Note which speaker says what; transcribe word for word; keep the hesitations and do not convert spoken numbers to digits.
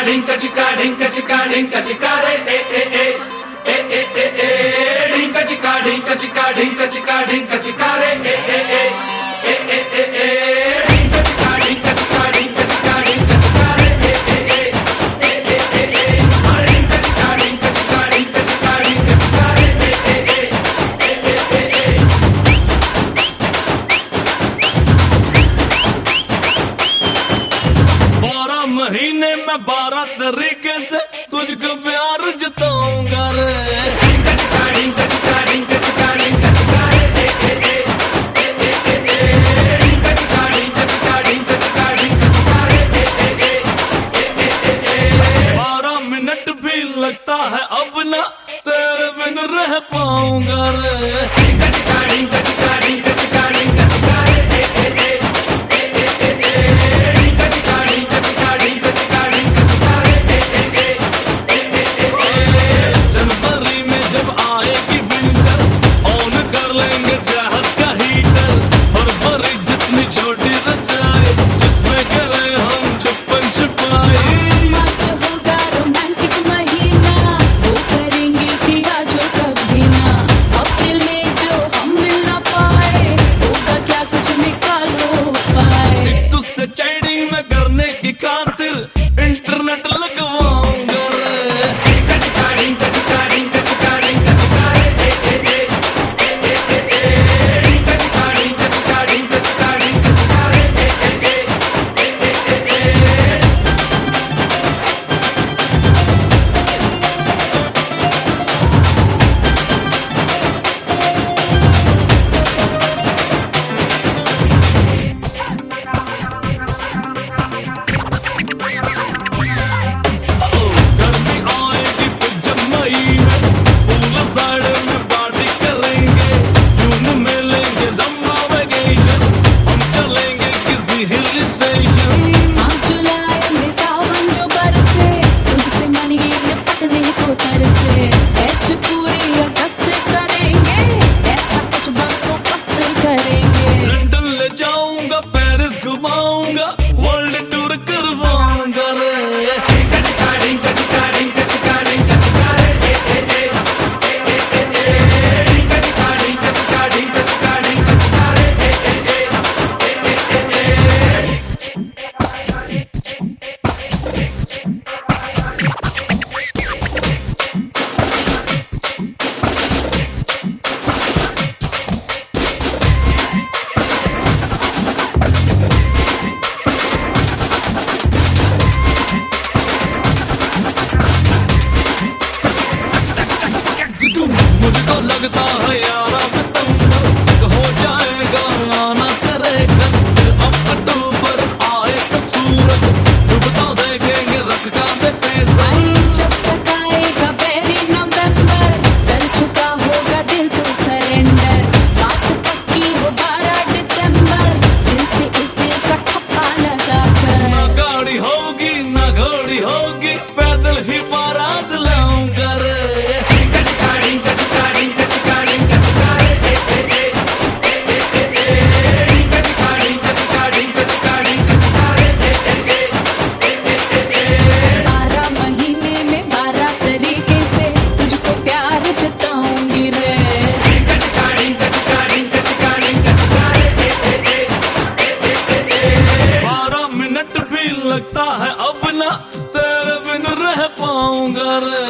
Speaker 1: ढिंका चिका ढिंका चिका ढिंका चिका रे ए ए ए ए ए ए ए ढिंका चिका ढिंका चिका ढिंका चिका ढिंका चिका रे ए ए ए ए ए ए ए ढिंका चिका ढिंका चिका ढिंका चिका ढिंका चिका रे ए ए ए ए ए ए ए ढिंका चिका ढिंका चिका ढिंका चिका ढिंका चिका रे ए ए ए ए ए ए
Speaker 2: बारह महीने में बारह तरीके से तुझको प्यार जताऊंगा रे।
Speaker 1: ढिंका चिका ढिंका चिका ढिंका चिका ढिंका चिका रे ए ए ए ए ए ए ढिंका चिका ढिंका चिका ढिंका चिका ढिंका चिका रे ए ए ए ए ए ए
Speaker 2: बारह मिनट भी लगता है अब ना तेरे बिन रह पाऊंगा रे।
Speaker 1: ढिंका चिका ढिंका चिका ढिंका चिका ढिंका चिका रे ए ए ए ए ए ए ढिंका चिका ढिंका चिका ढिंका चिका ढिंका चिका रे ए ए ए ए ए
Speaker 2: जनवरी में जब आएगी विंटर ऑन कर लेंगे चाहत का हीटर। फरवरी जितनी छोटी रचाए जिसमें करे हम छुपन छुपाए।
Speaker 3: मार्च होगा रोमांटिक महीना वो करेंगे किया जो कभी ना। अप्रैल में जो हम मिल ना पाए होगा क्या कुछ निकालो पाए।
Speaker 2: एक तुझसे चैटिंग में करने की खातिर इंटरनेट लगवाऊंगा रे।
Speaker 1: ढिंका चिका ढिंका चिका ढिंका चिका ढिंका चिका रे ए ए ए ए ए ए ढिंका चिका ढिंका चिका ढिंका चिका ढिंका चिका रे ए ए ए ए ए ए
Speaker 2: गर्मी आएगी फिर जब मई में पूल साइड में पार्टी करेंगे। जून में लेंगे लंबा वेकेशन हम चलेंगे किसी हिल स्टेशन।
Speaker 3: हाँ जुलाई में सावन जो बरसे तुझसे मन ये लिपटने को तरसे। ऐश पूरी अगस्त करेंगे ऐसा कुछ बातों पस्त करेंगे।
Speaker 2: लंदन ले जाऊंगा पेरिस घुमाऊंगा वर्ल्ड टूर करवाऊंगा रे।
Speaker 1: ढिंका चिका ढिंका चिका ढिंका चिका ढिंका चिका रे ए ए ए ए ए ए ढिंका चिका ढिंका चिका ढिंका चिका ढिंका चिका रे ए ए ए ए ए ए
Speaker 2: मुझको लगता है यारा सितंबर तक हो जाएगा आना तेरे घर। फिर अक्टूबर आए तो सूरज डूबता देखेंगे रख का देते सर।
Speaker 3: जब तक आएगा बेरी नवंबर कर चुका होगा दिल तो सरेंडर। बात पक्की हो बारह दिसंबर दिल से इस दिल का ठप्पा लगा कर।
Speaker 2: ना गाड़ी होगी ना घोड़ी होगी पैदल ही बारात लाऊंगा रे।
Speaker 1: ढिंका चिका ढिंका चिका ढिंका चिका ढिंका चिका रे ए ए ए ए ए ए ढिंका चिका ढिंका चिका ढिंका चिका ढिंका चिका रे ए ए ए ए ए
Speaker 3: बारह महीने में बारह तरीके से तुझको प्यार जताऊंगी रे।
Speaker 1: ढिंका चिका ढिंका चिका ढिंका चिका ढिंका चिका रे ए ए ए ए
Speaker 2: बारह मिनट भी लगता है अब ना तेरे बिन रह पाऊंगा रे।